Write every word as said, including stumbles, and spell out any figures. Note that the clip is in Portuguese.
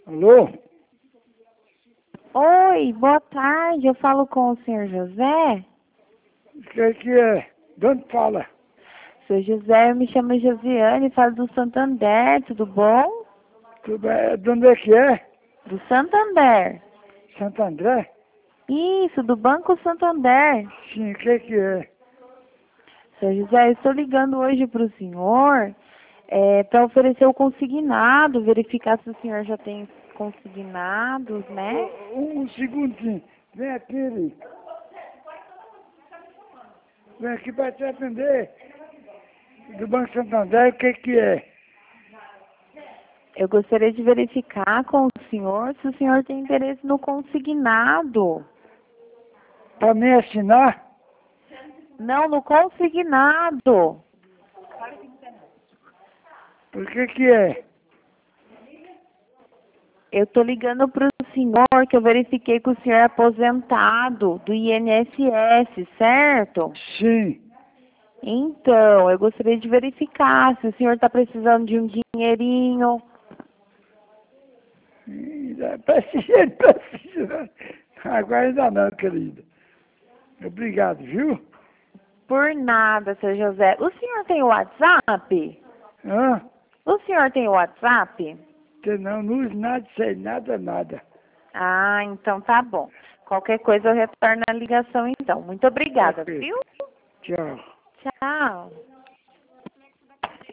Alô? Oi, boa tarde. Eu falo com o senhor José. O que que é? De onde fala? Senhor José, eu me chamo Josiane, falo do Santander, tudo bom? Tudo bem? De onde é que é? Do Santander. Santo André? Isso, do Banco Santander. Sim, o que que é? Senhor José, eu estou ligando hoje para o senhor é, para oferecer o consignado, verificar se o senhor já tem consignados, né? Um, um segundinho. Vem aqui, Li. Vem aqui para te atender. Do Banco Santander, o que que é? Eu gostaria de verificar com o senhor se o senhor tem interesse no consignado. Para me assinar? Não, no consignado. O que que é? Eu estou ligando para o senhor que eu verifiquei que o senhor é aposentado do I N S S, certo? Sim. Então, eu gostaria de verificar se o senhor está precisando de um dinheirinho. Precisa, precisa. Agora ainda não, querida. Obrigado, viu? Por nada, seu José. O senhor tem WhatsApp? Hã? O senhor tem WhatsApp? Que não, não uso nada, sei nada, nada. Ah, então tá bom. Qualquer coisa eu retorno a ligação então. Muito obrigada, Ok. viu? Tchau. Tchau.